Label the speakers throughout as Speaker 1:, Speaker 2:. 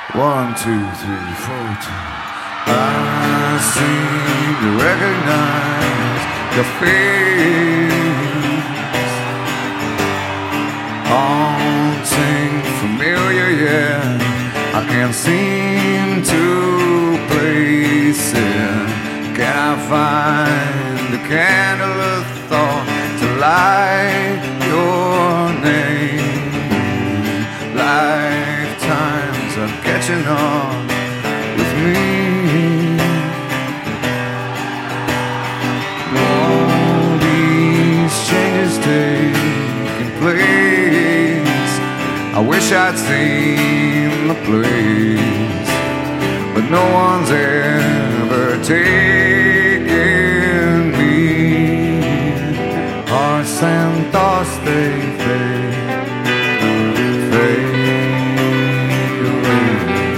Speaker 1: 1, 2, 3, 4, 2. I seem to recognize your face, haunting, familiar, yeah. I can't seem to place it. Can I find a candle of thought to light your name? Lifetimes of catching on with me. All these changes taking place, I wish I'd seen the place, but no one's ever taken me. Hearts and thoughts, they fade, fade away.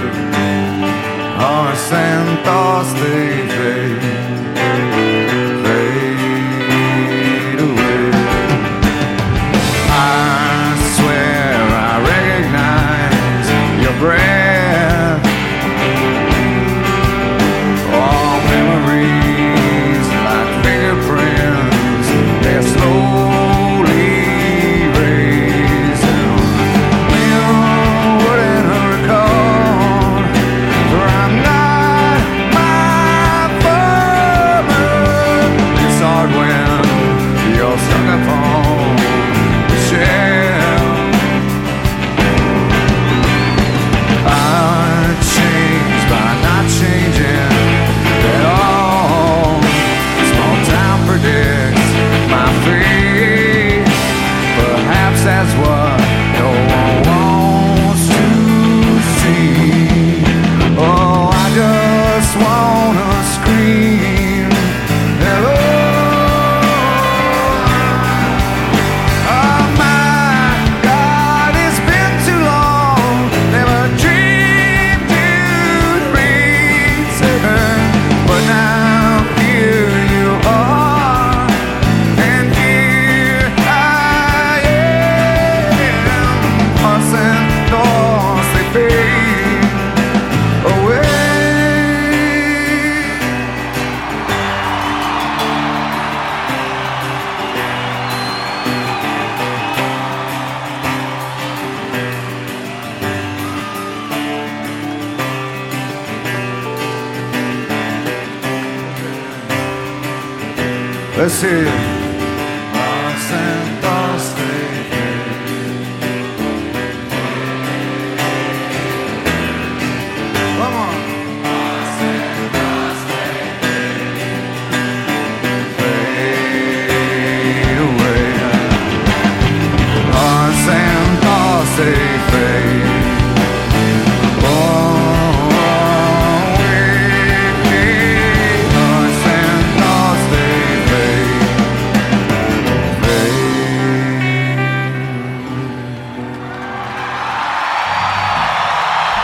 Speaker 1: Hearts and thoughts, they fade, fade away. I swear I recognize your breath. All memories like fingerprints, they're slowly erasing. You wouldn't recall, for I'm not my father. It's hard when you're stuck upon the shelf. I changed by not changing at all. Small town predicts my fate. Perhaps that's what no one wants to see. Oh, I just wanna scream hello. Oh my God, it's been too long. Never dreamed you'd return, but now here you are, and here I am. Hearts and thoughts, they fade away. Let's see it.